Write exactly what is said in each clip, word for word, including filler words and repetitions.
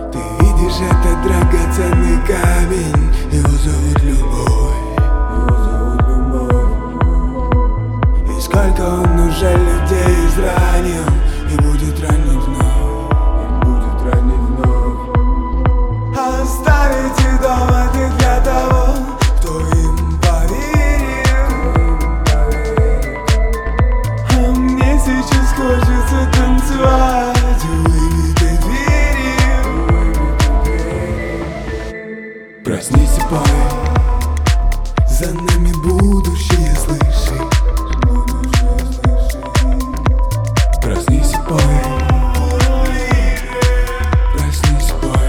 Ты видишь этот драгоценный камень, его зовут любовь. Его зовут любовь. И сколько он уже людей изранил, и будет ранить вновь, и будет ранить вновь. Оставить их дома ты для того, кто им поверил. А мне сейчас хочется танцевать у выбитой двери. Проснись и пой, за нами будущее, слыши. Проснись и пой, проснись и пой,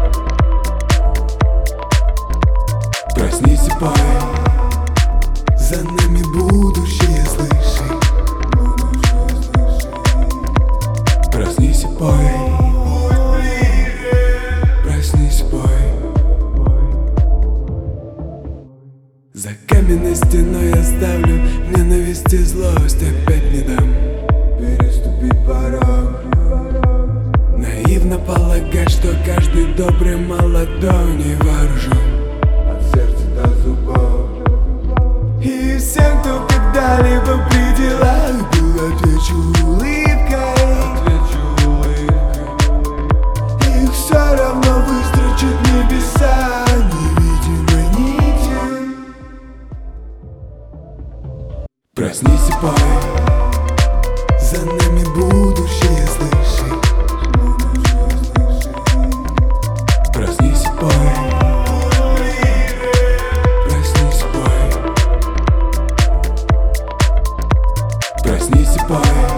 проснись и пой, за нами будущее, слыши. Проснись и пой, проснись и пой. За каменной стеной оставлю ненависть и злость, опять не дам переступить порог. Наивно полагать, что каждый добрый молодой не вооружен от сердца до зубов. И всем, кто когда-либо при делах был, отвечу улыбкой. Отвечу улыбкой. Их все равно выстрочат небеса невидимой нитью. Проснись и пой, за нами будущее, слыши. Проснись и пой, проснись и пой, проснись и пой.